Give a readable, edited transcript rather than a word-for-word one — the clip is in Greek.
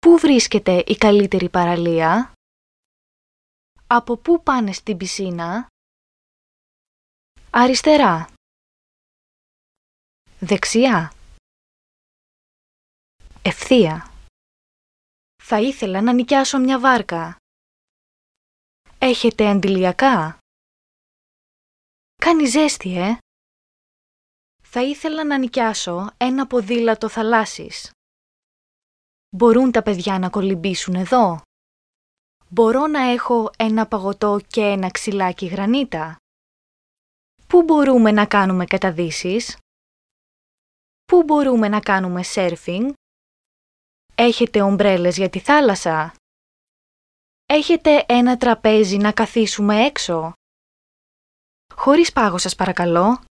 Πού βρίσκεται η καλύτερη παραλία? Από πού πάνε στην πισίνα? Αριστερά. Δεξιά. Ευθεία. Θα ήθελα να νοικιάσω μια βάρκα. Έχετε αντιλιακά? Κάνει ζέστη, Θα ήθελα να νοικιάσω ένα ποδήλατο θαλάσσης. Μπορούν τα παιδιά να κολυμπήσουν εδώ? Μπορώ να έχω ένα παγωτό και ένα ξυλάκι γρανίτα? Πού μπορούμε να κάνουμε καταδύσεις? Πού μπορούμε να κάνουμε σέρφινγκ? Έχετε ομπρέλες για τη θάλασσα? Έχετε ένα τραπέζι να καθίσουμε έξω? Χωρίς πάγο σας παρακαλώ.